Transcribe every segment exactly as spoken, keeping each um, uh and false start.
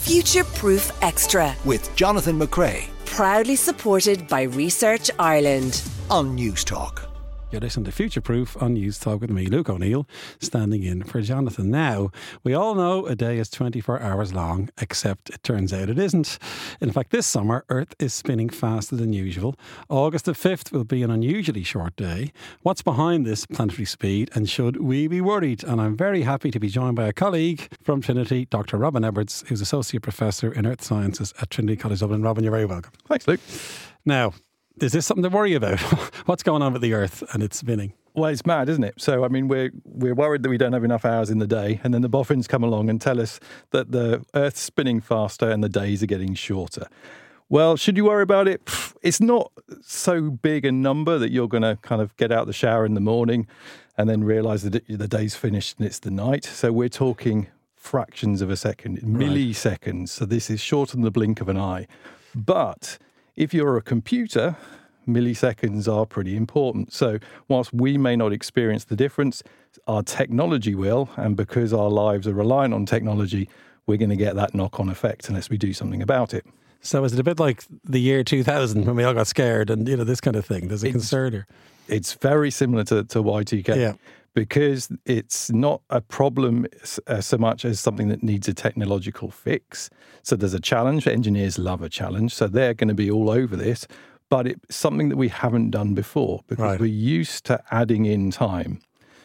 Future Proof Extra with Jonathan McRae. Proudly supported by Research Ireland On News Talk. You're listening to Future Proof on News Talk with me, Luke O'Neill, standing in for Jonathan. Now, we all know a day is twenty-four hours long, except it turns out it isn't. In fact, this summer, Earth is spinning faster than usual. August the fifth will be an unusually short day. What's behind this planetary speed, and should we be worried? And I'm very happy to be joined by a colleague from Trinity, Doctor Robin Edwards, who's Associate Professor in Earth Sciences at Trinity College Dublin. Robin, you're very welcome. Thanks, Luke. Now, is this something to worry about? What's going on with the Earth and its spinning? Well, it's mad, isn't it? So, I mean, we're we're worried that we don't have enough hours in the day, and then the boffins come along and tell us that the Earth's spinning faster and the days are getting shorter. Well, should you worry about it? It's not so big a number that you're going to kind of get out the shower in the morning and then realise that the day's finished and it's the night. So we're talking fractions of a second, milliseconds. So this is shorter than the blink of an eye. But if you're a computer, milliseconds are pretty important. So whilst we may not experience the difference, our technology will. And because our lives are reliant on technology, we're going to get that knock-on effect unless we do something about it. So is it a bit like the year two thousand when we all got scared and, you know, this kind of thing? There's a it's, concern here. It's very similar to, to Y two K. Yeah. Because it's not a problem uh, so much as something that needs a technological fix. So there's a challenge. Engineers love a challenge. So they're going to be all over this. But it's something that we haven't done before because right. we're used to adding in time.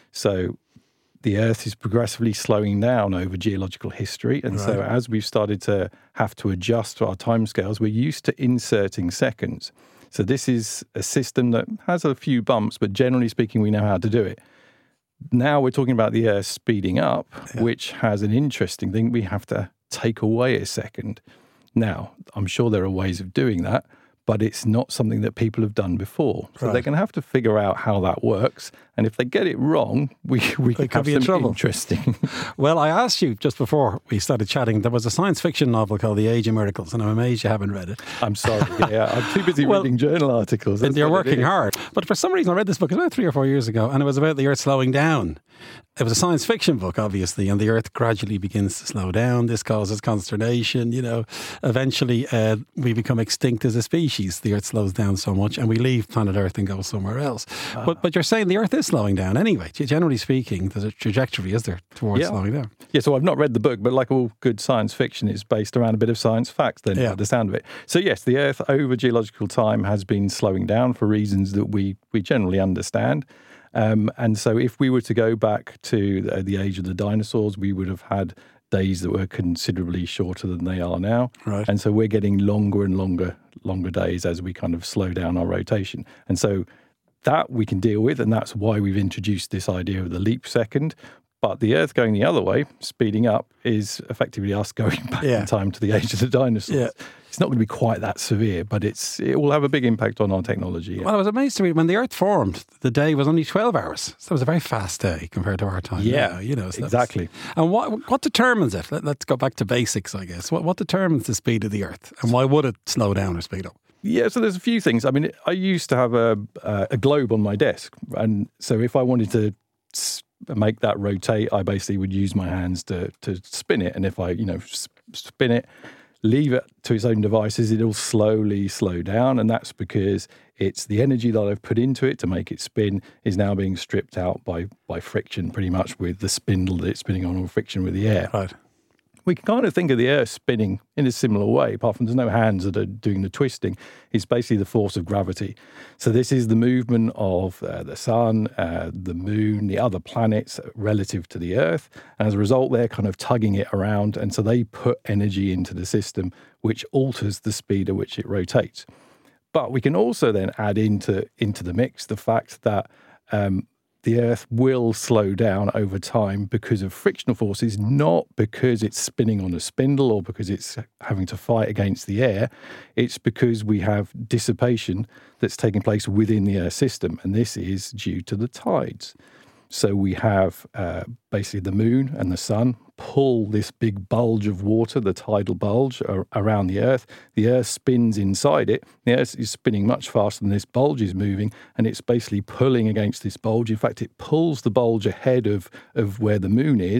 So the Earth is progressively slowing down over geological history. And right. so as we've started to have to adjust to our timescales, we're used to inserting seconds. So this is a system that has a few bumps, but generally speaking, we know how to do it. Now we're talking about the Earth speeding up, yeah. which has an interesting thing. We have to take away a second. Now, I'm sure there are ways of doing that, but it's not something that people have done before. So right. they're going to have to figure out how that works. And if they get it wrong, we, we they could have be in some trouble. Interesting. Well, I asked you just before we started chatting, there was a science fiction novel called The Age of Miracles, and I'm amazed you haven't read it. I'm sorry. Yeah, I'm too busy well, reading journal articles. And you're working hard. But for some reason, I read this book about three or four years ago, and it was about the Earth slowing down. It was a science fiction book, obviously, and the Earth gradually begins to slow down. This causes consternation. You know, eventually uh, we become extinct as a species. The Earth slows down so much, and we leave planet Earth and go somewhere else. Uh, but but you're saying the Earth is slowing down anyway. Generally speaking, there's a trajectory, is there, towards yeah. slowing down? Yeah. So I've not read the book, but like all good science fiction, it's based around a bit of science facts. Then, yeah. by the sound of it. So yes, the Earth over geological time has been slowing down for reasons that we we generally understand. Um, and so if we were to go back to the, the age of the dinosaurs, we would have had days that were considerably shorter than they are now. Right. And so we're getting longer and longer, longer days as we kind of slow down our rotation. And so that we can deal with, and that's why we've introduced this idea of the leap second. But the Earth going the other way, speeding up, is effectively us going back yeah. in time to the age of the dinosaurs. Yeah. It's not going to be quite that severe, but it's it will have a big impact on our technology. Yeah. Well, I was amazed to read when the Earth formed, the day was only twelve hours. So it was a very fast day compared to our time. Yeah, now, you know, so exactly. And what what determines it? Let, let's go back to basics, I guess. What what determines the speed of the Earth, and why would it slow down or speed up? Yeah, so there's a few things. I mean, I used to have a uh, a globe on my desk, and so if I wanted to make that rotate, I basically would use my hands to to spin it, and if I you know spin it, leave it to its own devices, it'll slowly slow down. And that's because it's the energy that I've put into it to make it spin is now being stripped out by by friction, pretty much with the spindle that it's spinning on, or friction with the air. Right. We can kind of think of the Earth spinning in a similar way, apart from there's no hands that are doing the twisting. It's basically the force of gravity. So this is the movement of uh, the sun, uh, the moon, the other planets relative to the Earth. And as a result, they're kind of tugging it around. And so they put energy into the system, which alters the speed at which it rotates. But we can also then add into, into the mix the fact that um, the Earth will slow down over time because of frictional forces, not because it's spinning on a spindle or because it's having to fight against the air. It's because we have dissipation that's taking place within the Earth system, and this is due to the tides. So we have uh, basically the moon and the sun pull this big bulge of water, the tidal bulge, ar- around the Earth. The Earth spins inside it. The Earth is spinning much faster than this bulge is moving, and it's basically pulling against this bulge. In fact, it pulls the bulge ahead of, of where the moon is,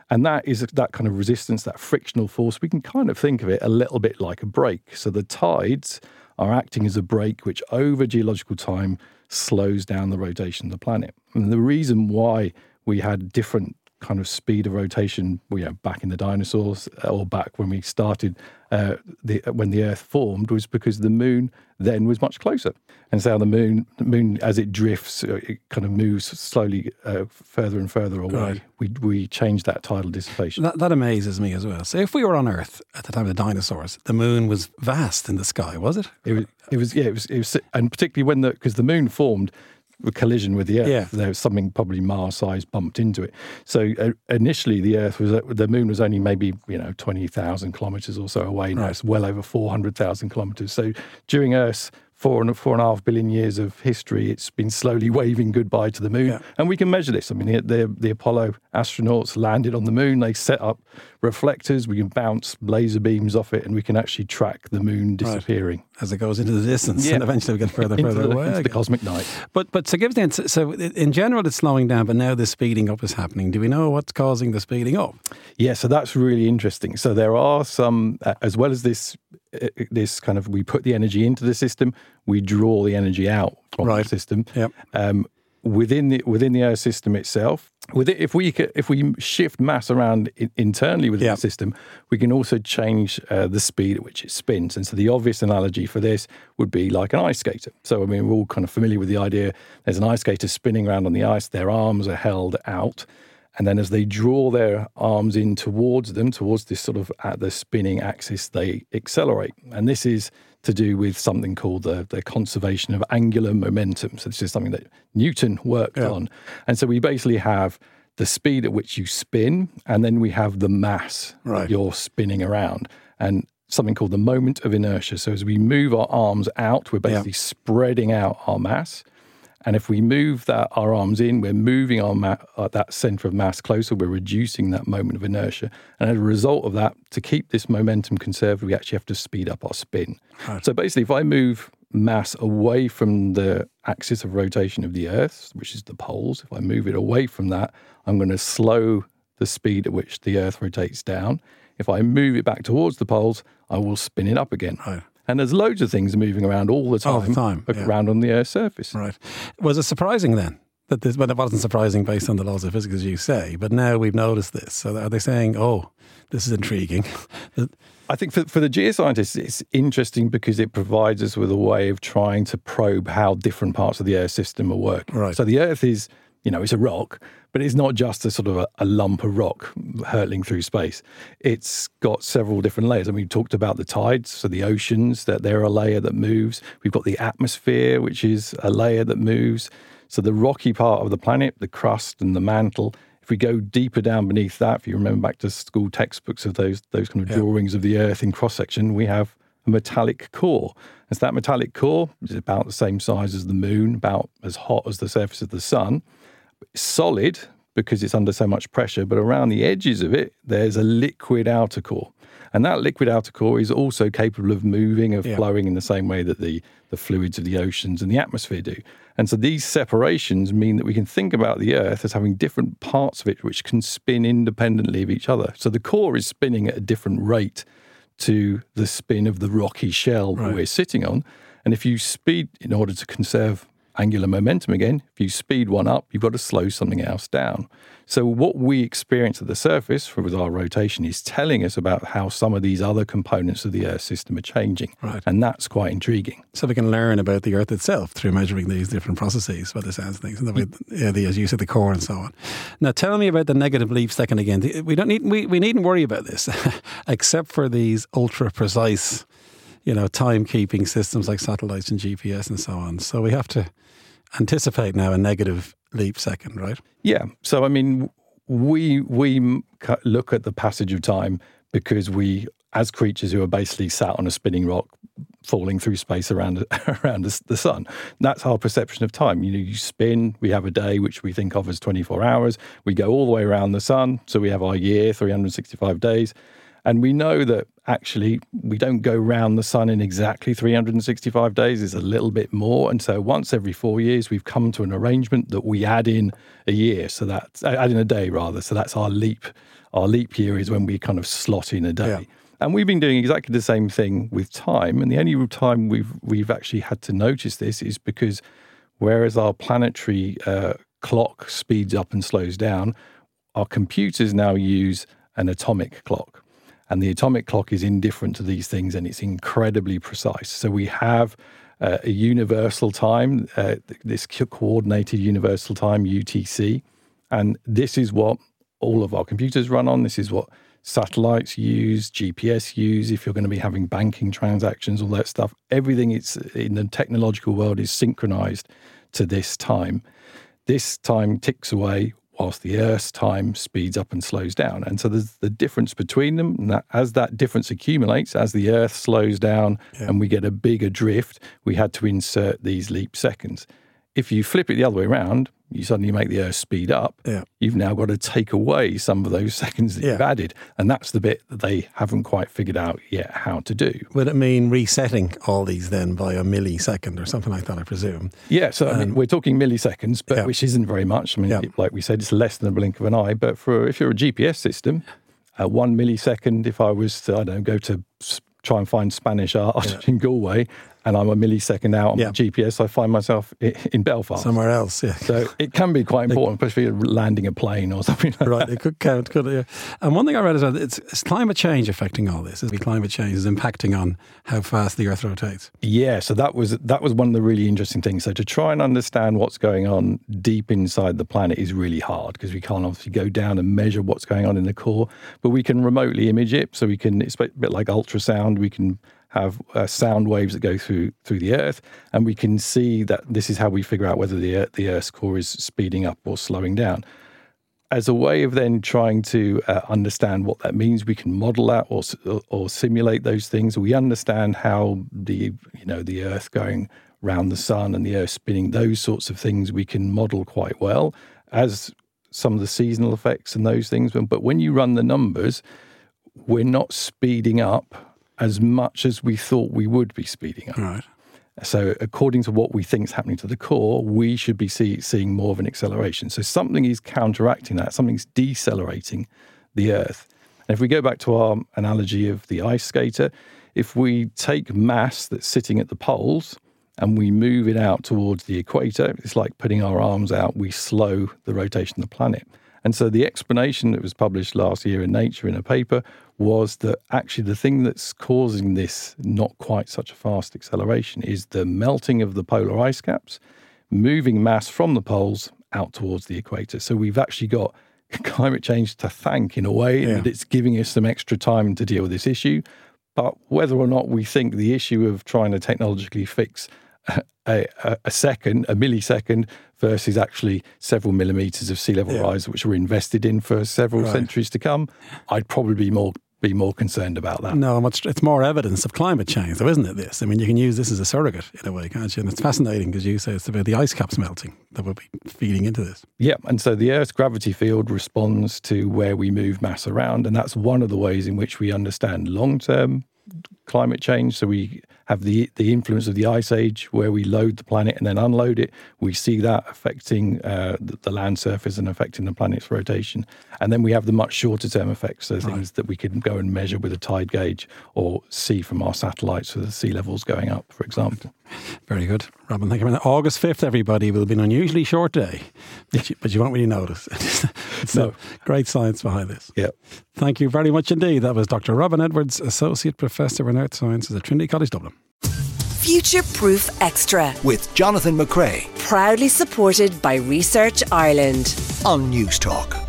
And that is that kind of resistance, that frictional force. We can kind of think of it a little bit like a brake. So the tides are acting as a brake, which over geological time slows down the rotation of the planet. And the reason why we had different kind of speed of rotation, you know, back in the dinosaurs or back when we started, uh, the, when the Earth formed, was because the moon then was much closer. And so the moon, the moon as it drifts, it kind of moves slowly uh, further and further away. Right. We we change that tidal dissipation. That, that amazes me as well. So if we were on Earth at the time of the dinosaurs, the moon was vast in the sky, was it? It was, it was yeah, it was, it was, and particularly when the, because the moon formed, a collision with the Earth, yeah. there was something probably Mars-sized bumped into it. So uh, initially, the Earth was the moon was only maybe you know twenty thousand kilometres or so away. Now right. it's well over four hundred thousand kilometres. So during Earth's four and four and a half billion years of history, it's been slowly waving goodbye to the moon, yeah. and we can measure this. I mean, the, the the Apollo astronauts landed on the moon. They set up reflectors. We can bounce laser beams off it, and we can actually track the moon disappearing right. as it goes into the distance, yeah. and eventually we get further and further the, away. Into the cosmic night. But but so give us the, so in general it's slowing down, but now the speeding up is happening. Do we know what's causing the speeding up? Yeah, so that's really interesting. So there are some, uh, as well as this, uh, this kind of, we put the energy into the system, we draw the energy out from right. the system. Yep. Um, within the within the Earth system itself, with it, if we if we shift mass around in, internally within yep. the system, we can also change uh, the speed at which it spins. And so the obvious analogy for this would be like an ice skater. So I mean, we're all kind of familiar with the idea. There's an ice skater spinning around on the ice. Their arms are held out. And then as they draw their arms in towards them, towards this sort of at the spinning axis, they accelerate. And this is to do with something called the, the conservation of angular momentum. So this is something that Newton worked yeah. on. And so we basically have the speed at which you spin, and then we have the mass right. that you're spinning around. And something called the moment of inertia. So as we move our arms out, we're basically yeah. spreading out our mass. And if we move that our arms in, we're moving our ma- uh, that center of mass closer. We're reducing that moment of inertia. And as a result of that, to keep this momentum conserved, we actually have to speed up our spin. Right. So basically, if I move mass away from the axis of rotation of the Earth, which is the poles, if I move it away from that, I'm going to slow the speed at which the Earth rotates down. If I move it back towards the poles, I will spin it up again. Right. And there's loads of things moving around all the time, all the time yeah. around on the Earth's surface. Right. Was it surprising then? That this, well, it wasn't surprising based on the laws of physics, as you say, but now we've noticed this. So are they saying, oh, this is intriguing? I think for, for the geoscientists, it's interesting because it provides us with a way of trying to probe how different parts of the Earth system are working. Right. So the Earth is, you know, it's a rock, but it's not just a sort of a, a lump of rock hurtling through space. It's got several different layers. I mean, we talked about the tides, so the oceans, that they're a layer that moves. We've got the atmosphere, which is a layer that moves. So the rocky part of the planet, the crust and the mantle, if we go deeper down beneath that, if you remember back to school textbooks of those those kind of yeah. drawings of the Earth in cross-section, we have a metallic core. And so that metallic core is about the same size as the moon, about as hot as the surface of the sun. It's solid because it's under so much pressure, but around the edges of it, there's a liquid outer core. And that liquid outer core is also capable of moving, of yeah. flowing in the same way that the, the fluids of the oceans and the atmosphere do. And so these separations mean that we can think about the Earth as having different parts of it which can spin independently of each other. So the core is spinning at a different rate to the spin of the rocky shell right. that we're sitting on. And if you speed, in order to conserve angular momentum again, if you speed one up, you've got to slow something else down. So what we experience at the surface with our rotation is telling us about how some of these other components of the Earth system are changing. Right. And that's quite intriguing. So we can learn about the Earth itself through measuring these different processes, by the sounds of things, and the way, yeah, the, as you said, the core and so on. Now tell me about the negative leap second again. We don't need, we, we needn't worry about this, except for these ultra precise, you know, timekeeping systems like satellites and G P S and so on. So we have to anticipate now a negative leap second, right? Yeah. So, I mean, we we look at the passage of time because we, as creatures who are basically sat on a spinning rock, falling through space around around the sun, that's our perception of time. You know, you spin, we have a day which we think of as twenty-four hours. We go all the way around the sun, so we have our year, three hundred sixty-five days. And we know that actually we don't go round the sun in exactly three hundred sixty-five days. It's a little bit more. And so once every four years, we've come to an arrangement that we add in a year. So that's, add in a day rather. So that's our leap. Our leap year is when we kind of slot in a day. Yeah. And we've been doing exactly the same thing with time. And the only time we've, we've actually had to notice this is because whereas our planetary uh, clock speeds up and slows down, our computers now use an atomic clock. And the atomic clock is indifferent to these things, and it's incredibly precise. So we have uh, a universal time, uh, this coordinated universal time, U T C, and this is what all of our computers run on. This is what satellites use, G P S use, if you're going to be having banking transactions, all that stuff. Everything it's in the technological world is synchronized to this time. This time ticks away whilst the Earth's time speeds up and slows down. And so there's the difference between them. And that, as that difference accumulates, as the Earth slows down yeah. and we get a bigger drift, we had to insert these leap seconds. If you flip it the other way around, you suddenly make the Earth speed up. Yeah. You've now got to take away some of those seconds that yeah. you've added. And that's the bit that they haven't quite figured out yet how to do. Would it mean resetting all these then by a millisecond or something like that, I presume? Yeah, so um, I mean, we're talking milliseconds, but yeah. which isn't very much. I mean, yeah. like we said, it's less than a blink of an eye. But for if you're a G P S system, uh, one millisecond, if I was to, I don't know, go to try and find Spanish art yeah. in Galway, and I'm a millisecond out on yeah. my G P S, I find myself in Belfast. Somewhere else, yeah. So it can be quite important, especially if you're landing a plane or something like right, that. It could count, could it? And one thing I read is that it's, it's climate change affecting all this. Is climate change is impacting on how fast the Earth rotates. Yeah, so that was that was one of the really interesting things. So to try and understand what's going on deep inside the planet is really hard because we can't obviously go down and measure what's going on in the core, but we can remotely image it. So we can, it's a bit like ultrasound, we can have uh, sound waves that go through through the Earth, and we can see that this is how we figure out whether the Earth, the Earth's core is speeding up or slowing down. As a way of then trying to uh, understand what that means, we can model that or or simulate those things. We understand how the you know the Earth going around the sun and the Earth spinning, those sorts of things we can model quite well as some of the seasonal effects and those things. But when you run the numbers, we're not speeding up as much as we thought we would be speeding up. Right. So according to what we think is happening to the core, we should be see, seeing more of an acceleration. So something is counteracting that. Something's decelerating the Earth. And if we go back to our analogy of the ice skater, if we take mass that's sitting at the poles and we move it out towards the equator, it's like putting our arms out, we slow the rotation of the planet. And so the explanation that was published last year in Nature in a paper was that actually the thing that's causing this not quite such a fast acceleration is the melting of the polar ice caps, moving mass from the poles out towards the equator. So we've actually got climate change to thank in a way, yeah. that it's giving us some extra time to deal with this issue. But whether or not we think the issue of trying to technologically fix a, a, a second, a millisecond, versus actually several millimetres of sea level yeah. rise, which we're invested in for several right. centuries to come, I'd probably be more be more concerned about that. No, it's more evidence of climate change, though, isn't it, this? I mean, you can use this as a surrogate in a way, can't you? And it's fascinating because you say it's about the ice caps melting that will be feeding into this. Yeah, and so the Earth's gravity field responds to where we move mass around, and that's one of the ways in which we understand long-term climate change. So we have the the influence of the ice age where we load the planet and then unload it. We see that affecting uh, the, the land surface and affecting the planet's rotation. And then we have the much shorter term effects, so things right. that we can go and measure with a tide gauge or see from our satellites for the sea levels going up, for example. Very good. Robin, thank you very much. August fifth, everybody, will be an unusually short day, but you, but you won't really notice. It's no. Great science behind this. Yeah. Thank you very much indeed. That was Doctor Robin Edwards, Associate Professor in Earth Sciences at Trinity College Dublin. Future Proof Extra with Jonathan McCrea. Proudly supported by Research Ireland On News Talk.